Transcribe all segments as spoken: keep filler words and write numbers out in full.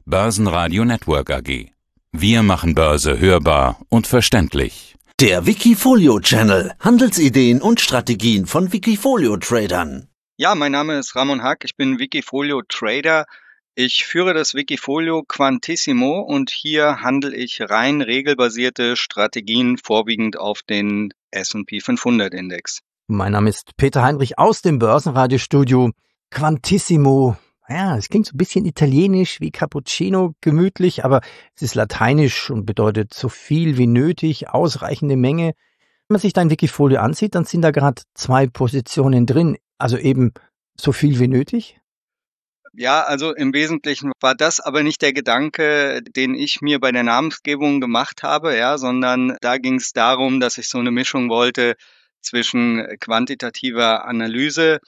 Börsenradio Network A G. Wir machen Börse hörbar und verständlich. Der Wikifolio Channel. Handelsideen und Strategien von Wikifolio-Tradern. Ja, mein Name ist Ramon Hack, ich bin Wikifolio-Trader. Ich führe das Wikifolio Quantissimo und hier handle ich rein regelbasierte Strategien, vorwiegend auf den S und P fünfhundert Index. Mein Name ist Peter Heinrich aus dem Börsenradiostudio. Quantissimo. Ja, es klingt so ein bisschen italienisch wie Cappuccino, gemütlich, aber es ist lateinisch und bedeutet so viel wie nötig, ausreichende Menge. Wenn man sich dein Wikifolio ansieht, dann sind da gerade zwei Positionen drin, also eben so viel wie nötig. Ja, also im Wesentlichen war das aber nicht der Gedanke, den ich mir bei der Namensgebung gemacht habe, ja, sondern da ging es darum, dass ich so eine Mischung wollte zwischen quantitativer Analyse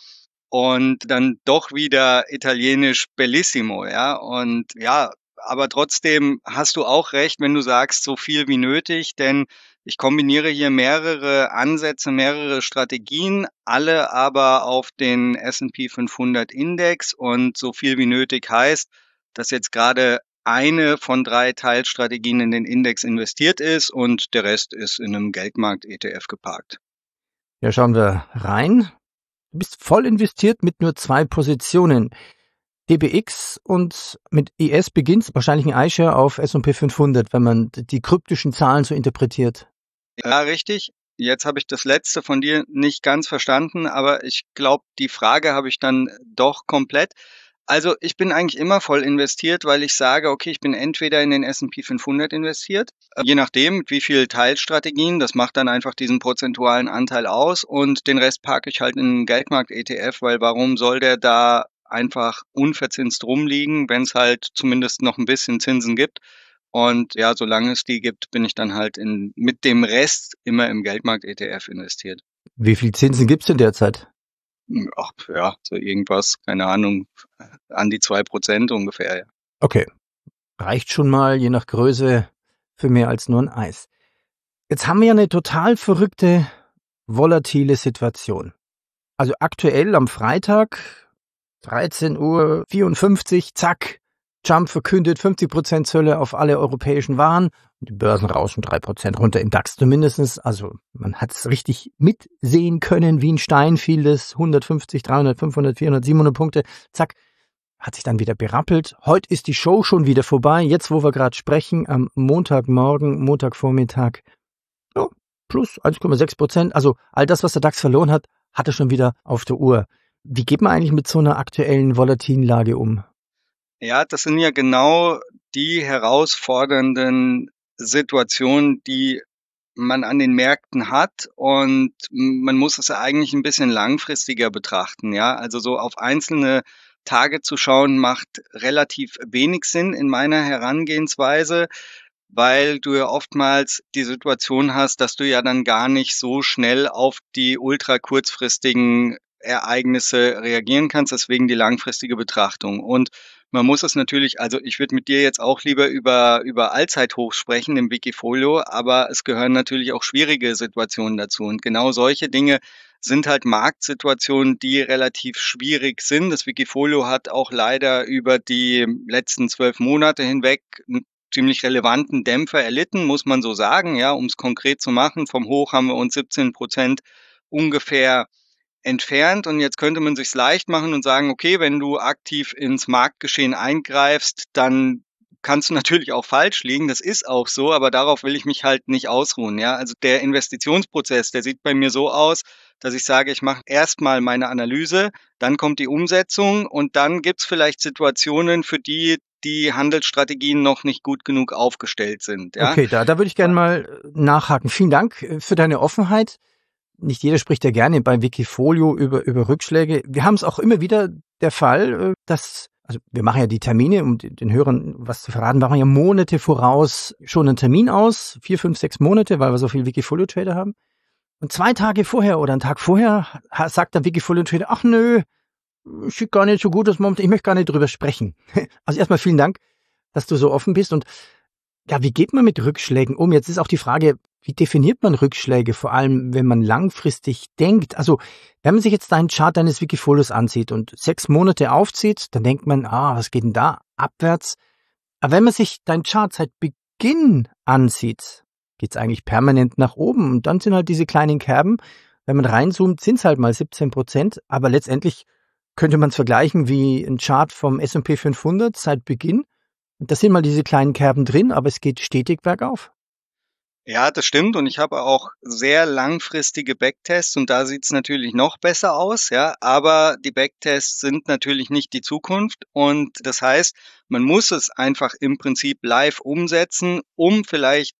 und dann doch wieder italienisch Bellissimo, ja, und ja, aber trotzdem hast du auch recht, wenn du sagst, so viel wie nötig, denn ich kombiniere hier mehrere Ansätze, mehrere Strategien, alle aber auf den S und P fünfhundert Index, und so viel wie nötig heißt, dass jetzt gerade eine von drei Teilstrategien in den Index investiert ist und der Rest ist in einem Geldmarkt-E T F geparkt. Ja, schauen wir rein. Du bist voll investiert mit nur zwei Positionen. D B X und mit I S beginnt wahrscheinlich ein iShare auf S und P fünfhundert, wenn man die kryptischen Zahlen so interpretiert. Ja, richtig. Jetzt habe ich das letzte von dir nicht ganz verstanden, aber ich glaube, die Frage habe ich dann doch komplett. Also ich bin eigentlich immer voll investiert, weil ich sage, okay, ich bin entweder in den S und P fünfhundert investiert, je nachdem, wie viel Teilstrategien, das macht dann einfach diesen prozentualen Anteil aus, und den Rest parke ich halt in einen Geldmarkt-E T F, weil warum soll der da einfach unverzinst rumliegen, wenn es halt zumindest noch ein bisschen Zinsen gibt. Und ja, solange es die gibt, bin ich dann halt in, mit dem Rest immer im Geldmarkt-E T F investiert. Wie viel Zinsen gibt's denn derzeit? Ach, ja, so irgendwas, keine Ahnung, an die zwei Prozent ungefähr, ja. Okay, reicht schon mal, je nach Größe, für mehr als nur ein Eis. Jetzt haben wir ja eine total verrückte, volatile Situation. Also aktuell am Freitag, dreizehn Uhr vierundfünfzig, zack, Trump verkündet fünfzig Prozent Zölle auf alle europäischen Waren. Und die Börsen rauschen drei Prozent runter, im DAX zumindest. Also man hat es richtig mitsehen können, wie ein Stein fiel das, hundertfünfzig, dreihundert, fünfhundert, vierhundert, siebenhundert Punkte. Zack, hat sich dann wieder berappelt. Heute ist die Show schon wieder vorbei. Jetzt, wo wir gerade sprechen, am Montagmorgen, Montagvormittag, ja, plus eins Komma sechs Prozent. Also all das, was der DAX verloren hat, hat er schon wieder auf der Uhr. Wie geht man eigentlich mit so einer aktuellen volatilen Lage um? Ja, das sind ja genau die herausfordernden Situationen, die man an den Märkten hat, und man muss es ja eigentlich ein bisschen langfristiger betrachten, ja. Also so auf einzelne Tage zu schauen, macht relativ wenig Sinn in meiner Herangehensweise, weil du ja oftmals die Situation hast, dass du ja dann gar nicht so schnell auf die ultra kurzfristigen Ereignisse reagieren kannst, deswegen die langfristige Betrachtung. Und man muss es natürlich, also ich würde mit dir jetzt auch lieber über, über Allzeithochs sprechen im Wikifolio, aber es gehören natürlich auch schwierige Situationen dazu. Und genau solche Dinge sind halt Marktsituationen, die relativ schwierig sind. Das Wikifolio hat auch leider über die letzten zwölf Monate hinweg einen ziemlich relevanten Dämpfer erlitten, muss man so sagen. Ja, um es konkret zu machen, vom Hoch haben wir uns siebzehn Prozent ungefähr entfernt, und jetzt könnte man sich's leicht machen und sagen, okay, wenn du aktiv ins Marktgeschehen eingreifst, dann kannst du natürlich auch falsch liegen, das ist auch so, aber darauf will ich mich halt nicht ausruhen, ja. Also der Investitionsprozess, der sieht bei mir so aus, dass ich sage, ich mache erstmal meine Analyse, dann kommt die Umsetzung, und dann gibt's vielleicht Situationen, für die die Handelsstrategien noch nicht gut genug aufgestellt sind, ja. Okay, da, da würde ich gerne mal nachhaken. Vielen Dank für deine Offenheit. Nicht jeder spricht ja gerne beim Wikifolio über, über Rückschläge. Wir haben es auch immer wieder der Fall, dass, also wir machen ja die Termine, um den Hörern was zu verraten, machen ja Monate voraus schon einen Termin aus, vier, fünf, sechs Monate, weil wir so viel Wikifolio-Trader haben. Und zwei Tage vorher oder einen Tag vorher sagt der Wikifolio-Trader, ach nö, sieht gar nicht so gut aus momentan, ich möchte gar nicht drüber sprechen. Also erstmal vielen Dank, dass du so offen bist. Und ja, wie geht man mit Rückschlägen um? Jetzt ist auch die Frage, wie definiert man Rückschläge, vor allem wenn man langfristig denkt? Also wenn man sich jetzt deinen Chart deines Wikifolios ansieht und sechs Monate aufzieht, dann denkt man, ah, was geht denn da abwärts? Aber wenn man sich dein Chart seit Beginn ansieht, geht's eigentlich permanent nach oben. Und dann sind halt diese kleinen Kerben, wenn man reinzoomt, sind's halt mal siebzehn Prozent. Aber letztendlich könnte man es vergleichen wie ein Chart vom S und P fünfhundert seit Beginn. Da sind mal diese kleinen Kerben drin, aber es geht stetig bergauf. Ja, das stimmt. Und ich habe auch sehr langfristige Backtests und da sieht's natürlich noch besser aus, ja. Aber die Backtests sind natürlich nicht die Zukunft und das heißt, man muss es einfach im Prinzip live umsetzen, um vielleicht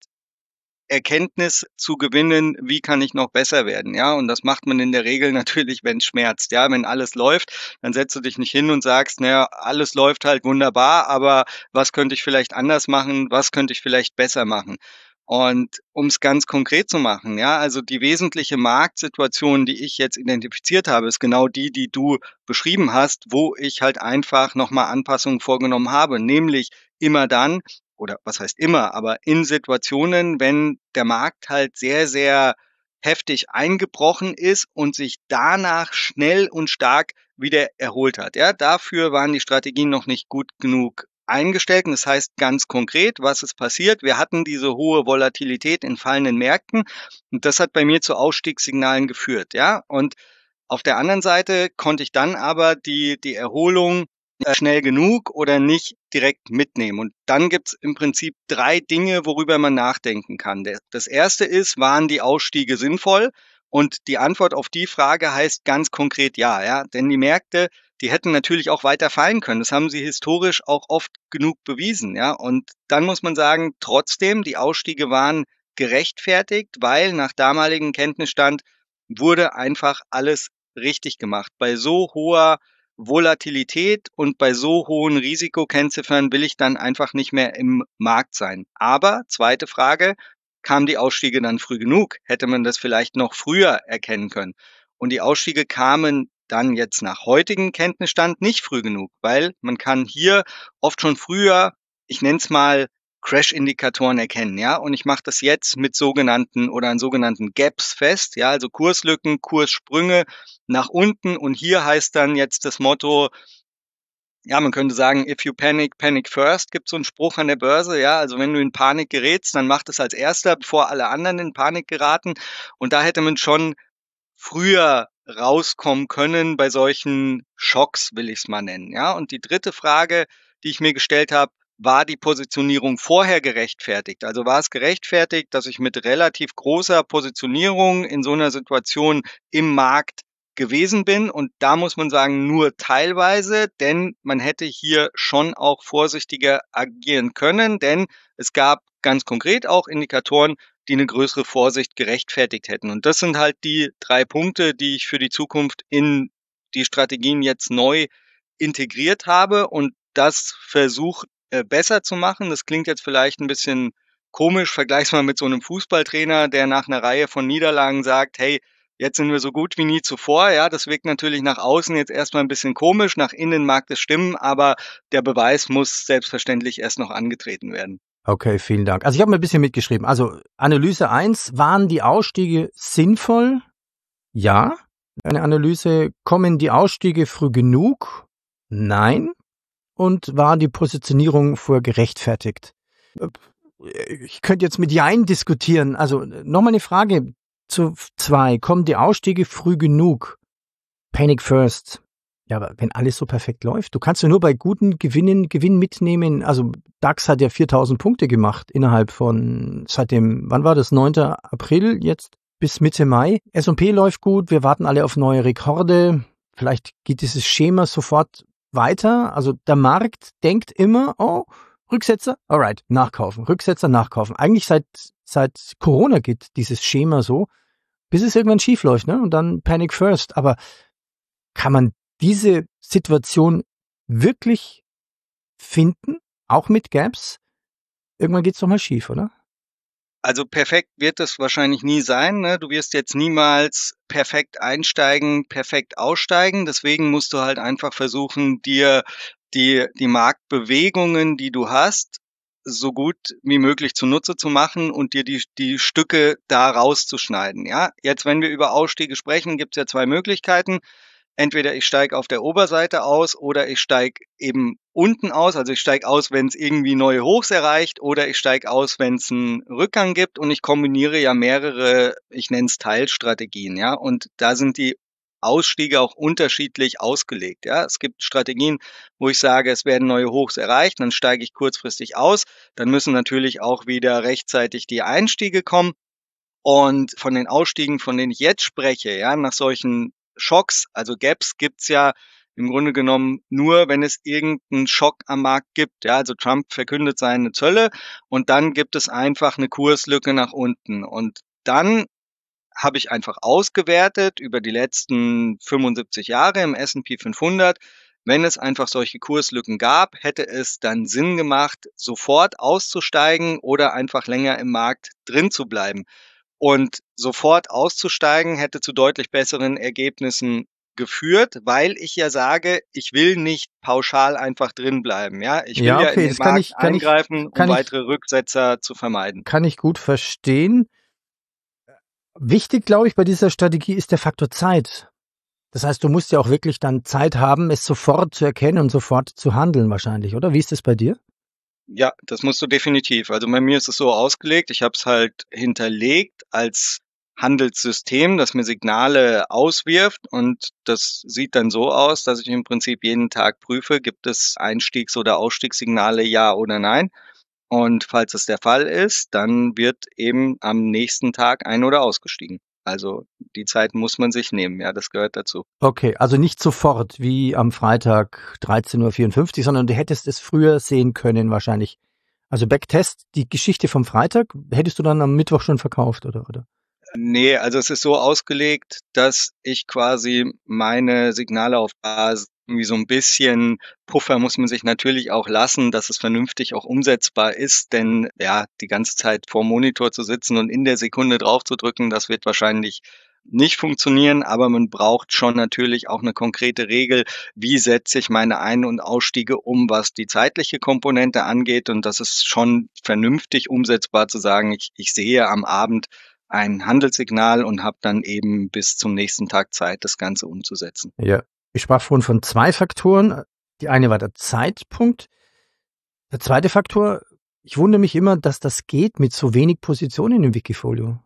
Erkenntnis zu gewinnen, wie kann ich noch besser werden, ja? Und das macht man in der Regel natürlich, wenn es schmerzt, ja? Wenn alles läuft, dann setzt du dich nicht hin und sagst, na ja, alles läuft halt wunderbar, aber was könnte ich vielleicht anders machen? Was könnte ich vielleicht besser machen? Und um es ganz konkret zu machen, ja, also die wesentliche Marktsituation, die ich jetzt identifiziert habe, ist genau die, die du beschrieben hast, wo ich halt einfach nochmal Anpassungen vorgenommen habe, nämlich immer dann, oder was heißt immer, aber in Situationen, wenn der Markt halt sehr, sehr heftig eingebrochen ist und sich danach schnell und stark wieder erholt hat. Ja, dafür waren die Strategien noch nicht gut genug eingestellt. Und das heißt ganz konkret, was ist passiert? Wir hatten diese hohe Volatilität in fallenden Märkten und das hat bei mir zu Ausstiegssignalen geführt. Ja, und auf der anderen Seite konnte ich dann aber die, die Erholung äh, schnell genug oder nicht direkt mitnehmen. Und dann gibt's im Prinzip drei Dinge, worüber man nachdenken kann. Das erste ist, waren die Ausstiege sinnvoll? Und die Antwort auf die Frage heißt ganz konkret ja, ja, denn die Märkte, die hätten natürlich auch weiter fallen können. Das haben sie historisch auch oft genug bewiesen, ja. Und dann muss man sagen, trotzdem, die Ausstiege waren gerechtfertigt, weil nach damaligem Kenntnisstand wurde einfach alles richtig gemacht. Bei so hoher Volatilität und bei so hohen Risikokennziffern will ich dann einfach nicht mehr im Markt sein. Aber, zweite Frage, kamen die Ausstiege dann früh genug? Hätte man das vielleicht noch früher erkennen können? Und die Ausstiege kamen dann jetzt nach heutigem Kenntnisstand nicht früh genug, weil man kann hier oft schon früher, ich nenne es mal, Crash-Indikatoren erkennen, ja, und ich mache das jetzt mit sogenannten oder an sogenannten Gaps fest, ja, also Kurslücken, Kurssprünge nach unten und hier heißt dann jetzt das Motto, ja, man könnte sagen, if you panic, panic first, gibt so einen Spruch an der Börse, ja, also wenn du in Panik gerätst, dann mach das als erster, bevor alle anderen in Panik geraten und da hätte man schon früher rauskommen können bei solchen Schocks, will ich es mal nennen, ja, und die dritte Frage, die ich mir gestellt habe, war die Positionierung vorher gerechtfertigt? Also war es gerechtfertigt, dass ich mit relativ großer Positionierung in so einer Situation im Markt gewesen bin? Und da muss man sagen, nur teilweise, denn man hätte hier schon auch vorsichtiger agieren können, denn es gab ganz konkret auch Indikatoren, die eine größere Vorsicht gerechtfertigt hätten. Und das sind halt die drei Punkte, die ich für die Zukunft in die Strategien jetzt neu integriert habe und das versucht äh, besser zu machen. Das klingt jetzt vielleicht ein bisschen komisch, vergleich's mal mit so einem Fußballtrainer, der nach einer Reihe von Niederlagen sagt, hey, jetzt sind wir so gut wie nie zuvor. Ja, das wirkt natürlich nach außen jetzt erstmal ein bisschen komisch, nach innen mag das stimmen, aber der Beweis muss selbstverständlich erst noch angetreten werden. Okay, vielen Dank. Also ich habe mir ein bisschen mitgeschrieben. Also Analyse eins, waren die Ausstiege sinnvoll? Ja. Eine Analyse, kommen die Ausstiege früh genug? Nein. Und war die Positionierung vorher gerechtfertigt? Ich könnte jetzt mit Jein diskutieren. Also nochmal eine Frage zu zwei. Kommen die Ausstiege früh genug? Panic first. Ja, aber wenn alles so perfekt läuft, du kannst ja nur bei guten Gewinnen Gewinn mitnehmen. Also DAX hat ja viertausend Punkte gemacht innerhalb von, seit dem, wann war das, neunten April jetzt bis Mitte Mai. S und P läuft gut, wir warten alle auf neue Rekorde. Vielleicht geht dieses Schema sofort weiter. Also der Markt denkt immer, oh, Rücksetzer, alright, nachkaufen, Rücksetzer, nachkaufen. Eigentlich seit seit Corona geht dieses Schema so, bis es irgendwann schief läuft, ne? Und dann Panic first. Aber kann man diese Situation wirklich finden, auch mit Gaps? Irgendwann geht's doch mal schief, oder? Also perfekt wird es wahrscheinlich nie sein, ne? Du wirst jetzt niemals perfekt einsteigen, perfekt aussteigen. Deswegen musst du halt einfach versuchen, dir die, die Marktbewegungen, die du hast, so gut wie möglich zunutze zu machen und dir die, die Stücke da rauszuschneiden, ja? Jetzt, wenn wir über Ausstiege sprechen, gibt's ja zwei Möglichkeiten. Entweder ich steige auf der Oberseite aus oder ich steige eben unten aus. Also ich steige aus, wenn es irgendwie neue Hochs erreicht, oder ich steige aus, wenn es einen Rückgang gibt, und ich kombiniere ja mehrere, ich nenne es Teilstrategien, ja. Und da sind die Ausstiege auch unterschiedlich ausgelegt, ja. Es gibt Strategien, wo ich sage, es werden neue Hochs erreicht, dann steige ich kurzfristig aus. Dann müssen natürlich auch wieder rechtzeitig die Einstiege kommen. Und von den Ausstiegen, von denen ich jetzt spreche, ja, nach solchen Schocks, also Gaps, gibt's ja im Grunde genommen nur, wenn es irgendeinen Schock am Markt gibt. Ja, also Trump verkündet seine Zölle und dann gibt es einfach eine Kurslücke nach unten. Und dann habe ich einfach ausgewertet über die letzten fünfundsiebzig Jahre im S und P fünfhundert. Wenn es einfach solche Kurslücken gab, hätte es dann Sinn gemacht, sofort auszusteigen oder einfach länger im Markt drin zu bleiben. Und sofort auszusteigen hätte zu deutlich besseren Ergebnissen geführt, weil ich ja sage, ich will nicht pauschal einfach drin bleiben. Ja, ich will Ja, ja okay, in den das kann Markt ich, kann ich, eingreifen, um kann ich, weitere Rücksetzer zu vermeiden. kann ich gut verstehen. Wichtig, glaube ich, bei dieser Strategie ist der Faktor Zeit. Das heißt, du musst ja auch wirklich dann Zeit haben, es sofort zu erkennen und sofort zu handeln wahrscheinlich, oder? Wie ist das bei dir? Ja, das musst du definitiv. Also bei mir ist es so ausgelegt, ich habe es halt hinterlegt als Handelssystem, das mir Signale auswirft, und das sieht dann so aus, dass ich im Prinzip jeden Tag prüfe, gibt es Einstiegs- oder Ausstiegssignale, ja oder nein. Und falls es der Fall ist, dann wird eben am nächsten Tag ein- oder ausgestiegen. Also die Zeit muss man sich nehmen, ja, das gehört dazu. Okay, also nicht sofort wie am Freitag dreizehn Uhr vierundfünfzig, sondern du hättest es früher sehen können wahrscheinlich. Also Backtest, die Geschichte vom Freitag, hättest du dann am Mittwoch schon verkauft, oder? oder? Nee, also es ist so ausgelegt, dass ich quasi meine Signale auf Basis irgendwie so ein bisschen Puffer muss man sich natürlich auch lassen, dass es vernünftig auch umsetzbar ist, denn ja, die ganze Zeit vor dem Monitor zu sitzen und in der Sekunde drauf zu drücken, das wird wahrscheinlich nicht funktionieren, aber man braucht schon natürlich auch eine konkrete Regel, wie setze ich meine Ein- und Ausstiege um, was die zeitliche Komponente angeht, und das ist schon vernünftig umsetzbar zu sagen, ich, ich sehe am Abend ein Handelssignal und habe dann eben bis zum nächsten Tag Zeit, das Ganze umzusetzen. Ja, ich sprach vorhin von zwei Faktoren. Die eine war der Zeitpunkt. Der zweite Faktor, ich wundere mich immer, dass das geht mit so wenig Positionen im Wikifolio.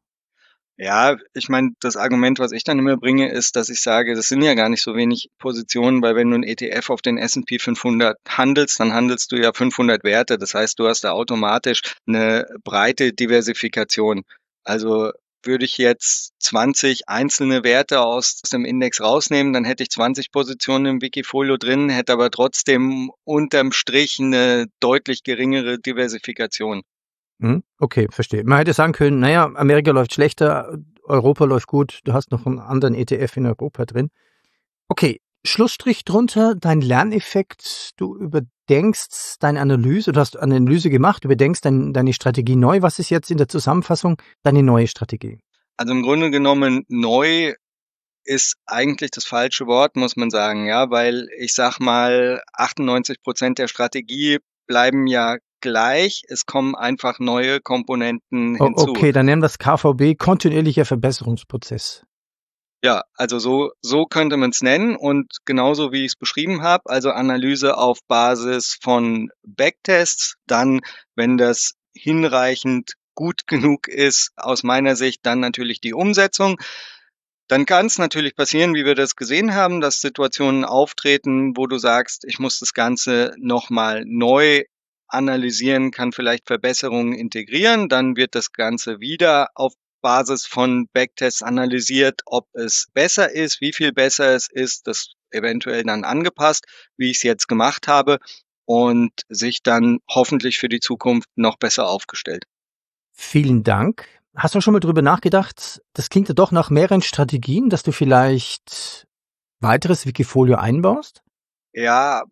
Ja, ich meine, das Argument, was ich dann immer bringe, ist, dass ich sage, das sind ja gar nicht so wenig Positionen, weil wenn du ein E T F auf den S und P fünfhundert handelst, dann handelst du ja fünfhundert Werte. Das heißt, du hast da automatisch eine breite Diversifikation. Also würde ich jetzt zwanzig einzelne Werte aus dem Index rausnehmen, dann hätte ich zwanzig Positionen im Wikifolio drin, hätte aber trotzdem unterm Strich eine deutlich geringere Diversifikation. Hm? Okay, verstehe. Man hätte sagen können, naja, Amerika läuft schlechter, Europa läuft gut, du hast noch einen anderen E T F in Europa drin. Okay, Schlussstrich drunter, dein Lerneffekt, du überdenkst deine Analyse, du hast eine Analyse gemacht, überdenkst dein, deine Strategie neu. Was ist jetzt in der Zusammenfassung deine neue Strategie? Also im Grunde genommen neu ist eigentlich das falsche Wort, muss man sagen, ja, weil ich sag mal, achtundneunzig Prozent der Strategie bleiben ja gleich. Es kommen einfach neue Komponenten Oh, hinzu. okay, dann nennen wir das K V B, kontinuierlicher Verbesserungsprozess. Ja, also so, so könnte man es nennen, und genauso wie ich es beschrieben habe, also Analyse auf Basis von Backtests, dann, wenn das hinreichend gut genug ist, aus meiner Sicht, dann natürlich die Umsetzung. Dann kann es natürlich passieren, wie wir das gesehen haben, dass Situationen auftreten, wo du sagst, ich muss das Ganze nochmal neu analysieren, kann vielleicht Verbesserungen integrieren, dann wird das Ganze wieder auf Basis von Backtests analysiert, ob es besser ist, wie viel besser es ist, das eventuell dann angepasst, wie ich es jetzt gemacht habe, und sich dann hoffentlich für die Zukunft noch besser aufgestellt. Vielen Dank. Hast du schon mal drüber nachgedacht? Das klingt ja doch nach mehreren Strategien, dass du vielleicht weiteres Wikifolio einbaust? Ja,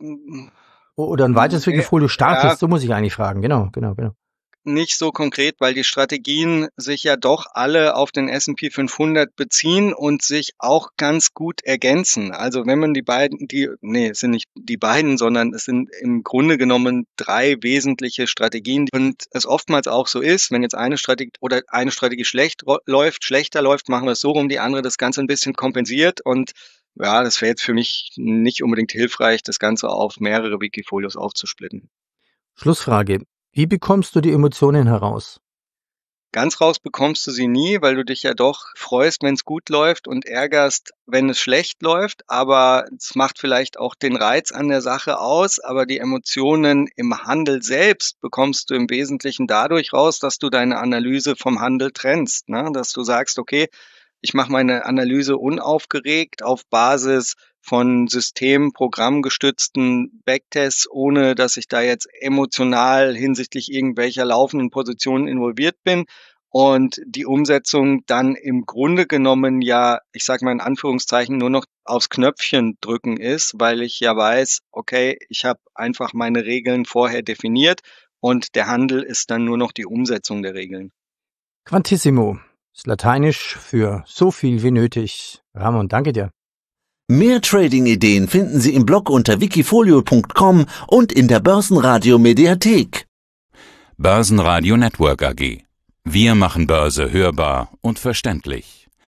Oder ein weiteres nee, Wikifolio startest? ja, So muss ich eigentlich fragen. Genau, genau, genau. nicht so konkret, weil die Strategien sich ja doch alle auf den S und P fünfhundert beziehen und sich auch ganz gut ergänzen. Also wenn man die beiden, die, nee, es sind nicht die beiden, sondern es sind im Grunde genommen drei wesentliche Strategien. Und es oftmals auch so ist, wenn jetzt eine Strategie oder eine Strategie schlecht ro- läuft, schlechter läuft, machen wir es so rum, die andere das Ganze ein bisschen kompensiert. Und Ja, das wäre jetzt für mich nicht unbedingt hilfreich, das Ganze auf mehrere Wikifolios aufzusplitten. Schlussfrage. Wie bekommst du die Emotionen heraus? Ganz raus bekommst du sie nie, weil du dich ja doch freust, wenn es gut läuft und ärgerst, wenn es schlecht läuft. Aber es macht vielleicht auch den Reiz an der Sache aus. Aber die Emotionen im Handel selbst bekommst du im Wesentlichen dadurch raus, dass du deine Analyse vom Handel trennst, ne? Dass du sagst, okay, ich mache meine Analyse unaufgeregt auf Basis von System-, programmgestützten Backtests, ohne dass ich da jetzt emotional hinsichtlich irgendwelcher laufenden Positionen involviert bin. Und die Umsetzung dann im Grunde genommen ja, ich sage mal in Anführungszeichen, nur noch aufs Knöpfchen drücken ist, weil ich ja weiß, okay, ich habe einfach meine Regeln vorher definiert und der Handel ist dann nur noch die Umsetzung der Regeln. Quantissimo ist Lateinisch für so viel wie nötig. Ramon, danke dir. Mehr Trading-Ideen finden Sie im Blog unter wikifolio punkt com und in der Börsenradio Mediathek. Börsenradio Network A G. Wir machen Börse hörbar und verständlich.